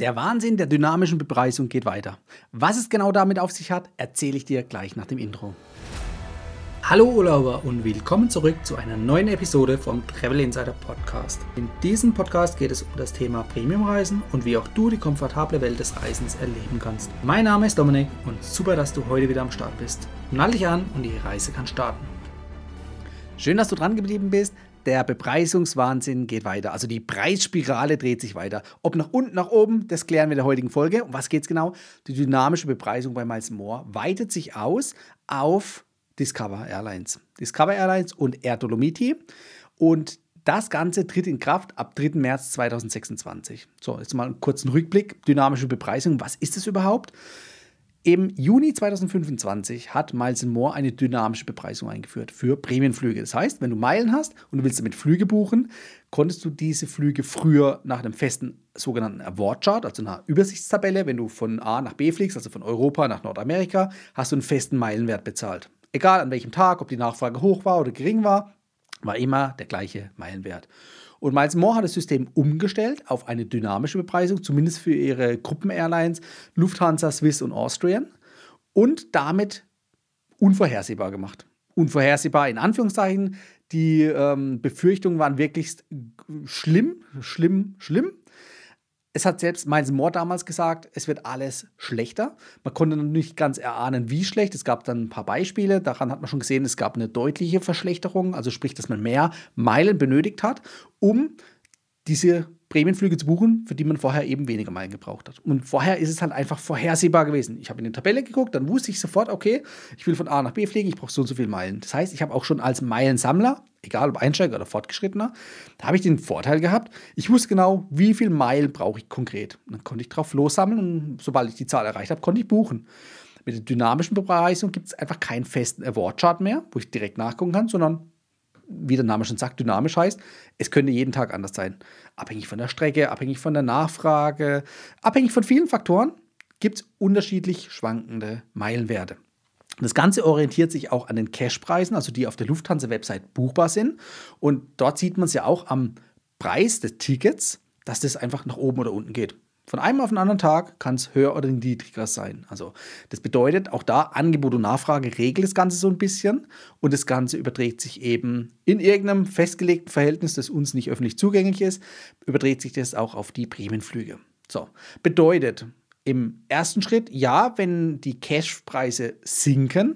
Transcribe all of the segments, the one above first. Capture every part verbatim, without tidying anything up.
Der Wahnsinn der dynamischen Bepreisung geht weiter. Was es genau damit auf sich hat, erzähle ich dir gleich nach dem Intro. Hallo Urlauber und willkommen zurück zu einer neuen Episode vom Travel Insider Podcast. In diesem Podcast geht es um das Thema Premiumreisen und wie auch du die komfortable Welt des Reisens erleben kannst. Mein Name ist Dominik und super, dass du heute wieder am Start bist. Nall dich an und die Reise kann starten. Schön, dass du dran geblieben bist. Der Bepreisungswahnsinn geht weiter. Also die Preisspirale dreht sich weiter. Ob nach unten, nach oben, das klären wir in der heutigen Folge. Um was geht es genau? Die dynamische Bepreisung bei Miles More weitet sich aus auf Discover Airlines. Discover Airlines und Air Dolomiti. Und das Ganze tritt in Kraft ab dritten März zweitausendsechsundzwanzig. So, jetzt mal einen kurzen Rückblick. Dynamische Bepreisung, was ist das überhaupt? Im Juni zweitausendfünfundzwanzig hat Miles More eine dynamische Bepreisung eingeführt für Prämienflüge. Das heißt, wenn du Meilen hast und du willst damit Flüge buchen, konntest du diese Flüge früher nach einem festen sogenannten Award Chart, also einer Übersichtstabelle, wenn du von A nach B fliegst, also von Europa nach Nordamerika, hast du einen festen Meilenwert bezahlt. Egal an welchem Tag, ob die Nachfrage hoch war oder gering war, war immer der gleiche Meilenwert. Und Miles More hat das System umgestellt auf eine dynamische Bepreisung, zumindest für ihre Gruppen-Airlines Lufthansa, Swiss und Austrian und damit unvorhersehbar gemacht. Unvorhersehbar in Anführungszeichen. Die ähm, Befürchtungen waren wirklich schlimm, schlimm, schlimm. Es hat selbst Miles More damals gesagt, es wird alles schlechter. Man konnte noch nicht ganz erahnen, wie schlecht. Es gab dann ein paar Beispiele. Daran hat man schon gesehen, es gab eine deutliche Verschlechterung. Also sprich, dass man mehr Meilen benötigt hat, um diese Prämienflüge zu buchen, für die man vorher eben weniger Meilen gebraucht hat. Und vorher ist es halt einfach vorhersehbar gewesen. Ich habe in die Tabelle geguckt, dann wusste ich sofort, okay, ich will von A nach B fliegen, ich brauche so und so viele Meilen. Das heißt, ich habe auch schon als Meilensammler, egal ob Einsteiger oder Fortgeschrittener, da habe ich den Vorteil gehabt, ich wusste genau, wie viel Meilen brauche ich konkret. Und dann konnte ich drauf lossammeln und sobald ich die Zahl erreicht habe, konnte ich buchen. Mit der dynamischen Bepreisung gibt es einfach keinen festen Award-Chart mehr, wo ich direkt nachgucken kann, sondern wie der Name schon sagt, dynamisch heißt, es könnte jeden Tag anders sein. Abhängig von der Strecke, abhängig von der Nachfrage, abhängig von vielen Faktoren gibt es unterschiedlich schwankende Meilenwerte. Das Ganze orientiert sich auch an den Cashpreisen, also die auf der Lufthansa-Website buchbar sind. Und dort sieht man es ja auch am Preis des Tickets, dass das einfach nach oben oder unten geht. Von einem auf den anderen Tag kann es höher oder niedriger sein. Also das bedeutet, auch da Angebot und Nachfrage regelt das Ganze so ein bisschen und das Ganze überträgt sich eben in irgendeinem festgelegten Verhältnis, das uns nicht öffentlich zugänglich ist, überträgt sich das auch auf die Prämienflüge. So, bedeutet im ersten Schritt, ja, wenn die Cashpreise sinken,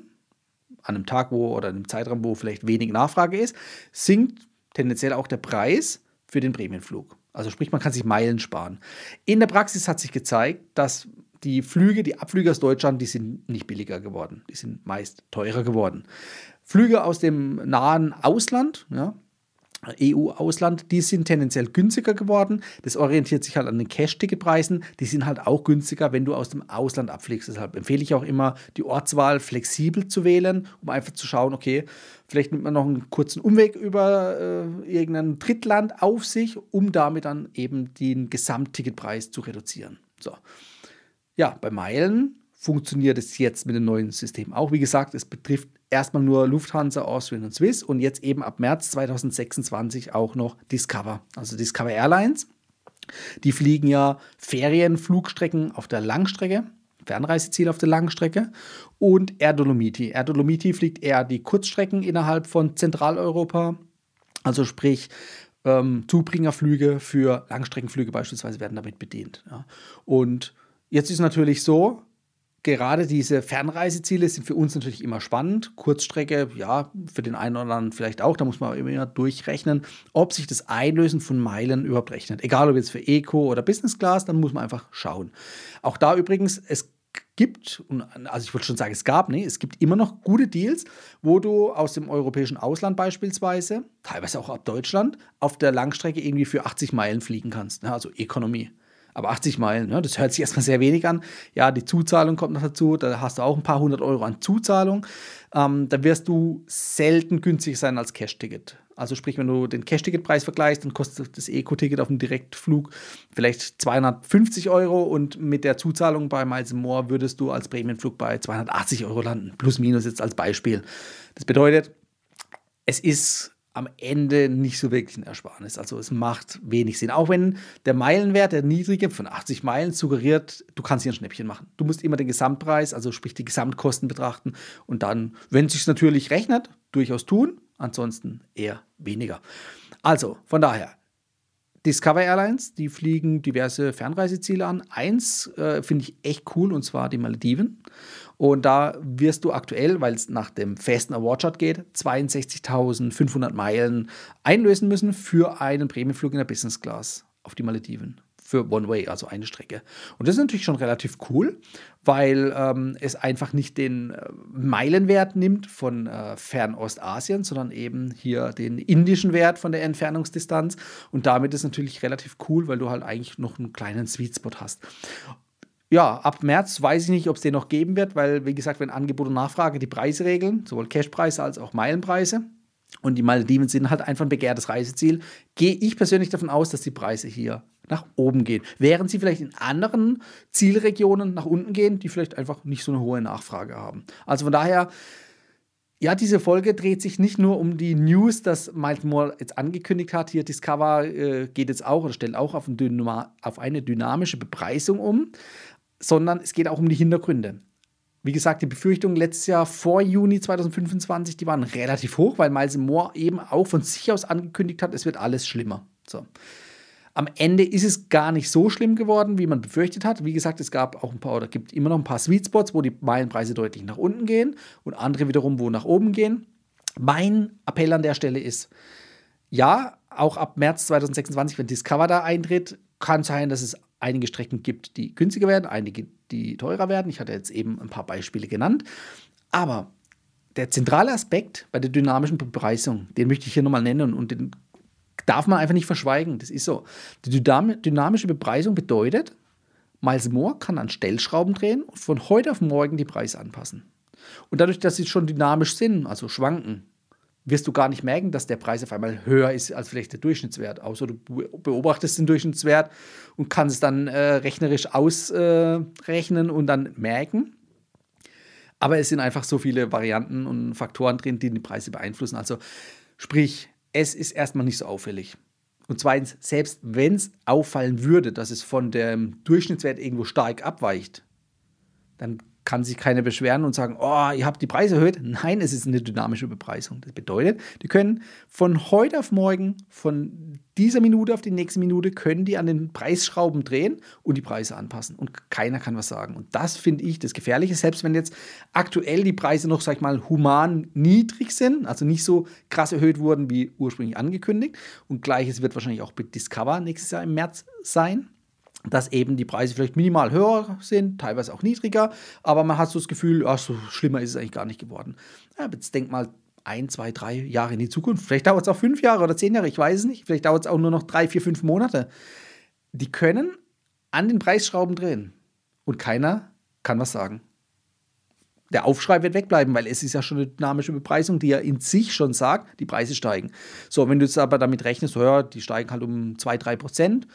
an einem Tag wo oder einem Zeitraum, wo vielleicht wenig Nachfrage ist, sinkt tendenziell auch der Preis für den Prämienflug. Also sprich, man kann sich Meilen sparen. In der Praxis hat sich gezeigt, dass die Flüge, die Abflüge aus Deutschland, die sind nicht billiger geworden. Die sind meist teurer geworden. Flüge aus dem nahen Ausland, ja, E U-Ausland, die sind tendenziell günstiger geworden. Das orientiert sich halt an den Cash-Ticket-Preisen. Die sind halt auch günstiger, wenn du aus dem Ausland abfliegst. Deshalb empfehle ich auch immer, die Ortswahl flexibel zu wählen, um einfach zu schauen, okay, vielleicht nimmt man noch einen kurzen Umweg über äh, irgendein Drittland auf sich, um damit dann eben den Gesamtticketpreis zu reduzieren. So. Ja, bei Meilen funktioniert es jetzt mit dem neuen System auch. Wie gesagt, es betrifft erstmal nur Lufthansa, Austrian und Swiss und jetzt eben ab März zweitausendsechsundzwanzig auch noch Discover, also Discover Airlines. Die fliegen ja Ferienflugstrecken auf der Langstrecke, Fernreiseziele auf der Langstrecke und Air Dolomiti. Air Dolomiti fliegt eher die Kurzstrecken innerhalb von Zentraleuropa, also sprich ähm, Zubringerflüge für Langstreckenflüge beispielsweise werden damit bedient. Ja. Und jetzt ist natürlich so, gerade diese Fernreiseziele sind für uns natürlich immer spannend. Kurzstrecke, ja, für den einen oder anderen vielleicht auch. Da muss man immer durchrechnen, ob sich das Einlösen von Meilen überhaupt rechnet. Egal ob jetzt für Eco oder Business Class, dann muss man einfach schauen. Auch da übrigens, es gibt, also ich würde schon sagen, es gab, nee, es gibt immer noch gute Deals, wo du aus dem europäischen Ausland beispielsweise, teilweise auch ab Deutschland, auf der Langstrecke irgendwie für achtzig Meilen fliegen kannst, ne, also Ökonomie. Aber achtzig Meilen, ne, das hört sich erstmal sehr wenig an. Ja, die Zuzahlung kommt noch dazu, da hast du auch ein paar hundert Euro an Zuzahlung. Ähm, da wirst du selten günstiger sein als Cash-Ticket. Also sprich, wenn du den Cash-Ticket-Preis vergleichst, dann kostet das Eco-Ticket auf dem Direktflug vielleicht zweihundertfünfzig Euro und mit der Zuzahlung bei Miles More würdest du als Prämienflug bei zweihundertachtzig Euro landen. Plus, minus jetzt als Beispiel. Das bedeutet, es ist am Ende nicht so wirklich ein Ersparnis. Also es macht wenig Sinn. Auch wenn der Meilenwert, der niedrige von achtzig Meilen, suggeriert, du kannst hier ein Schnäppchen machen. Du musst immer den Gesamtpreis, also sprich die Gesamtkosten betrachten und dann, wenn es sich natürlich rechnet, durchaus tun, ansonsten eher weniger. Also von daher, Discover Airlines, die fliegen diverse Fernreiseziele an. Eins äh, finde ich echt cool, und zwar die Malediven. Und da wirst du aktuell, weil es nach dem festen Awardchart geht, zweiundsechzigtausendfünfhundert Meilen einlösen müssen für einen Prämienflug in der Business Class auf die Malediven. Für One Way, also eine Strecke. Und das ist natürlich schon relativ cool, weil ähm, es einfach nicht den äh, Meilenwert nimmt von äh, Fernostasien, sondern eben hier den indischen Wert von der Entfernungsdistanz. Und damit ist natürlich relativ cool, weil du halt eigentlich noch einen kleinen Sweet Spot hast. Ja, ab März weiß ich nicht, ob es den noch geben wird, weil, wie gesagt, wenn Angebot und Nachfrage die Preise regeln, sowohl Cashpreise als auch Meilenpreise, und die Malediven sind halt einfach ein begehrtes Reiseziel, gehe ich persönlich davon aus, dass die Preise hier nach oben gehen. Während sie vielleicht in anderen Zielregionen nach unten gehen, die vielleicht einfach nicht so eine hohe Nachfrage haben. Also von daher, ja, diese Folge dreht sich nicht nur um die News, dass Miles More jetzt angekündigt hat, hier Discover äh, geht jetzt auch oder stellt auch auf, ein Dynama- auf eine dynamische Bepreisung um, sondern es geht auch um die Hintergründe. Wie gesagt, die Befürchtungen letztes Jahr vor Juni zweitausendfünfundzwanzig, die waren relativ hoch, weil Miles More eben auch von sich aus angekündigt hat, es wird alles schlimmer. So. Am Ende ist es gar nicht so schlimm geworden, wie man befürchtet hat. Wie gesagt, es gab auch ein paar oder gibt immer noch ein paar Sweet Spots, wo die Meilenpreise deutlich nach unten gehen und andere wiederum, wo nach oben gehen. Mein Appell an der Stelle ist, ja, auch ab März zweitausendsechsundzwanzig, wenn Discover da eintritt, kann sein, dass es einige Strecken gibt, die günstiger werden, einige, die teurer werden. Ich hatte jetzt eben ein paar Beispiele genannt. Aber der zentrale Aspekt bei der dynamischen Bepreisung, den möchte ich hier nochmal nennen und den darf man einfach nicht verschweigen. Das ist so. Die dynamische Bepreisung bedeutet, Miles More kann an Stellschrauben drehen und von heute auf morgen die Preise anpassen. Und dadurch, dass sie schon dynamisch sind, also schwanken, wirst du gar nicht merken, dass der Preis auf einmal höher ist als vielleicht der Durchschnittswert. Außer du beobachtest den Durchschnittswert und kannst es dann äh, rechnerisch ausrechnen äh, und dann merken. Aber es sind einfach so viele Varianten und Faktoren drin, die die Preise beeinflussen. Also sprich, es ist erstmal nicht so auffällig. Und zweitens, selbst wenn es auffallen würde, dass es von dem Durchschnittswert irgendwo stark abweicht, dann kann sich keiner beschweren und sagen, oh, ihr habt die Preise erhöht. Nein, es ist eine dynamische Bepreisung. Das bedeutet, die können von heute auf morgen, von dieser Minute auf die nächste Minute, können die an den Preisschrauben drehen und die Preise anpassen. Und keiner kann was sagen. Und das finde ich das Gefährliche, selbst wenn jetzt aktuell die Preise noch, sag ich mal, human niedrig sind, also nicht so krass erhöht wurden, wie ursprünglich angekündigt. Und gleiches wird wahrscheinlich auch mit Discover nächstes Jahr im März sein, dass eben die Preise vielleicht minimal höher sind, teilweise auch niedriger, aber man hat so das Gefühl, ach, so schlimmer ist es eigentlich gar nicht geworden. Ja, jetzt denk mal ein, zwei, drei Jahre in die Zukunft. Vielleicht dauert es auch fünf Jahre oder zehn Jahre, ich weiß es nicht. Vielleicht dauert es auch nur noch drei, vier, fünf Monate. Die können an den Preisschrauben drehen und keiner kann was sagen. Der Aufschrei wird wegbleiben, weil es ist ja schon eine dynamische Bepreisung, die ja in sich schon sagt, die Preise steigen. So, wenn du jetzt aber damit rechnest, ja, die steigen halt um zwei, drei Prozent,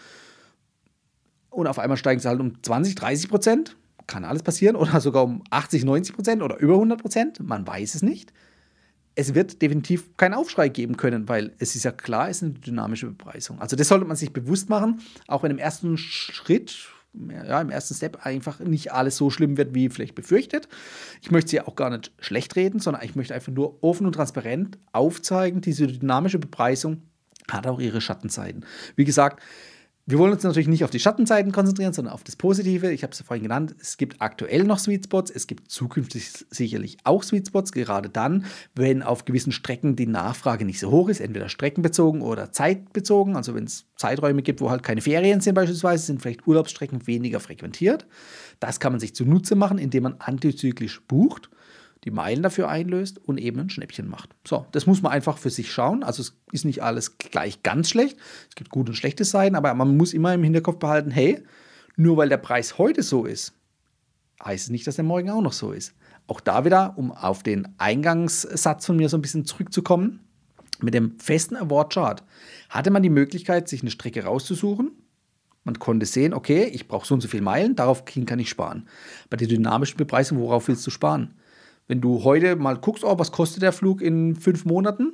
und auf einmal steigen sie halt um zwanzig, dreißig Prozent. Kann alles passieren. Oder sogar um achtzig, neunzig Prozent oder über hundert Prozent. Man weiß es nicht. Es wird definitiv keinen Aufschrei geben können, weil es ist ja klar, es ist eine dynamische Bepreisung. Also das sollte man sich bewusst machen, auch wenn im ersten Schritt, ja, im ersten Step einfach nicht alles so schlimm wird, wie vielleicht befürchtet. Ich möchte sie auch gar nicht schlecht reden, sondern ich möchte einfach nur offen und transparent aufzeigen, diese dynamische Bepreisung hat auch ihre Schattenseiten. Wie gesagt, wir wollen uns natürlich nicht auf die Schattenseiten konzentrieren, sondern auf das Positive. Ich habe es ja vorhin genannt, es gibt aktuell noch Sweet Spots, es gibt zukünftig sicherlich auch Sweet Spots, gerade dann, wenn auf gewissen Strecken die Nachfrage nicht so hoch ist, entweder streckenbezogen oder zeitbezogen, also wenn es Zeiträume gibt, wo halt keine Ferien sind beispielsweise, sind vielleicht Urlaubsstrecken weniger frequentiert. Das kann man sich zunutze machen, indem man antizyklisch bucht, die Meilen dafür einlöst und eben ein Schnäppchen macht. So, das muss man einfach für sich schauen. Also es ist nicht alles gleich ganz schlecht. Es gibt gute und schlechte Seiten, aber man muss immer im Hinterkopf behalten, hey, nur weil der Preis heute so ist, heißt es nicht, dass der morgen auch noch so ist. Auch da wieder, um auf den Eingangssatz von mir so ein bisschen zurückzukommen, mit dem festen Award-Chart hatte man die Möglichkeit, sich eine Strecke rauszusuchen. Man konnte sehen, okay, ich brauche so und so viele Meilen, darauf kann ich sparen. Bei der dynamischen Bepreisung, worauf willst du sparen? Wenn du heute mal guckst, oh, was kostet der Flug in fünf Monaten?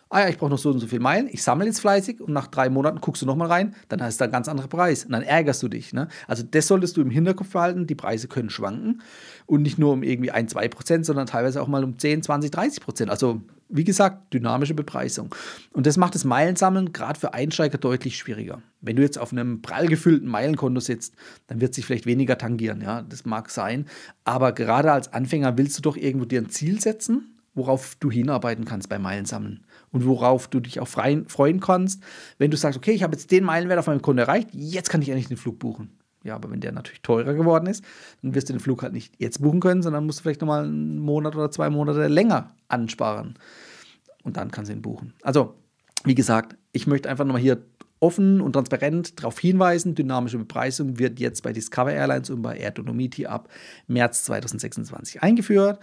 ah ja, ich brauche noch so und so viel Meilen, ich sammle jetzt fleißig und nach drei Monaten guckst du nochmal rein, dann hast du einen ganz anderen Preis und dann ärgerst du dich. Ne? Also das solltest du im Hinterkopf behalten, die Preise können schwanken und nicht nur um irgendwie ein, zwei Prozent, sondern teilweise auch mal um zehn, zwanzig, dreißig Prozent. Also wie gesagt, dynamische Bepreisung. Und das macht das Meilensammeln gerade für Einsteiger deutlich schwieriger. Wenn du jetzt auf einem prall gefüllten Meilenkonto sitzt, dann wird sich vielleicht weniger tangieren, ja, das mag sein. Aber gerade als Anfänger willst du doch irgendwo dir ein Ziel setzen, worauf du hinarbeiten kannst beim Meilensammeln und worauf du dich auch freuen kannst, wenn du sagst, okay, ich habe jetzt den Meilenwert auf meinem Konto erreicht, jetzt kann ich endlich den Flug buchen. Ja, aber wenn der natürlich teurer geworden ist, dann wirst du den Flug halt nicht jetzt buchen können, sondern musst du vielleicht nochmal einen Monat oder zwei Monate länger ansparen und dann kannst du ihn buchen. Also, wie gesagt, ich möchte einfach nochmal hier offen und transparent darauf hinweisen, dynamische Bepreisung wird jetzt bei Discover Airlines und bei Air Dolomiti ab März zweitausendsechsundzwanzig eingeführt.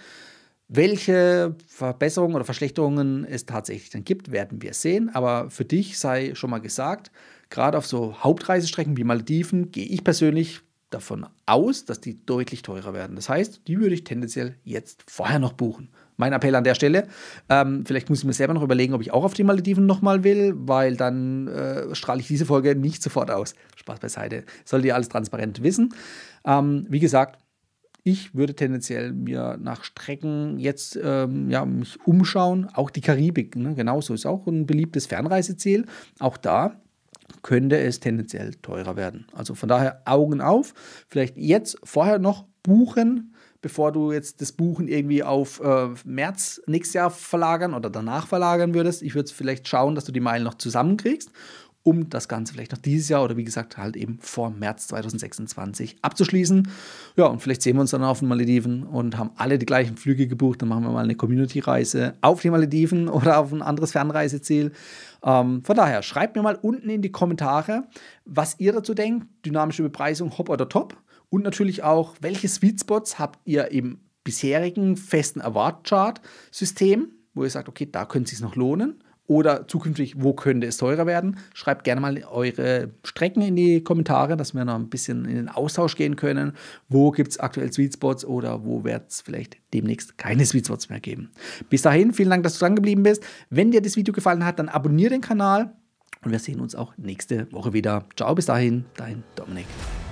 Welche Verbesserungen oder Verschlechterungen es tatsächlich dann gibt, werden wir sehen. Aber für dich sei schon mal gesagt, gerade auf so Hauptreisestrecken wie Malediven gehe ich persönlich davon aus, dass die deutlich teurer werden. Das heißt, die würde ich tendenziell jetzt vorher noch buchen. Mein Appell an der Stelle, ähm, vielleicht muss ich mir selber noch überlegen, ob ich auch auf die Malediven nochmal will, weil dann äh, strahle ich diese Folge nicht sofort aus. Spaß beiseite, solltet ihr alles transparent wissen. Ähm, wie gesagt, ich würde tendenziell mir nach Strecken jetzt ähm, ja, mich umschauen. Auch die Karibik, ne? Genauso ist auch ein beliebtes Fernreiseziel. Auch da könnte es tendenziell teurer werden. Also von daher Augen auf. Vielleicht jetzt vorher noch buchen, bevor du jetzt das Buchen irgendwie auf äh, März nächstes Jahr verlagern oder danach verlagern würdest. Ich würde vielleicht schauen, dass du die Meilen noch zusammenkriegst, um das Ganze vielleicht noch dieses Jahr oder wie gesagt halt eben vor März zweitausendsechsundzwanzig abzuschließen. Ja, und vielleicht sehen wir uns dann auf den Malediven und haben alle die gleichen Flüge gebucht. Dann machen wir mal eine Community-Reise auf die Malediven oder auf ein anderes Fernreiseziel. Ähm, von daher, schreibt mir mal unten in die Kommentare, was ihr dazu denkt. Dynamische Bepreisung, hopp oder top. Und natürlich auch, welche Sweet Spots habt ihr im bisherigen festen Award-Chart-System, wo ihr sagt, okay, da könnte es sich noch lohnen. Oder zukünftig, wo könnte es teurer werden? Schreibt gerne mal eure Strecken in die Kommentare, dass wir noch ein bisschen in den Austausch gehen können. Wo gibt es aktuell Sweet Spots oder wo wird es vielleicht demnächst keine Sweet Spots mehr geben? Bis dahin, vielen Dank, dass du dran geblieben bist. Wenn dir das Video gefallen hat, dann abonniere den Kanal und wir sehen uns auch nächste Woche wieder. Ciao, bis dahin, dein Dominik.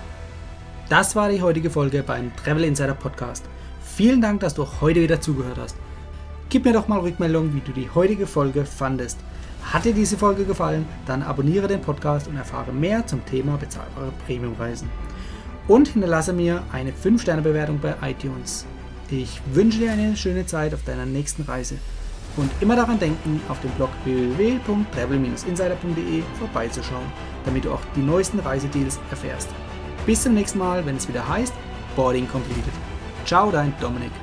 Das war die heutige Folge beim Travel Insider Podcast. Vielen Dank, dass du heute wieder zugehört hast. Gib mir doch mal Rückmeldung, wie du die heutige Folge fandest. Hat dir diese Folge gefallen, dann abonniere den Podcast und erfahre mehr zum Thema bezahlbare Premiumreisen. Und hinterlasse mir eine fünf Sterne Bewertung bei iTunes. Ich wünsche dir eine schöne Zeit auf deiner nächsten Reise. Und immer daran denken, auf dem Blog w w w punkt travel Bindestrich insider punkt de vorbeizuschauen, damit du auch die neuesten Reisedeals erfährst. Bis zum nächsten Mal, wenn es wieder heißt Boarding Completed. Ciao, dein Dominik.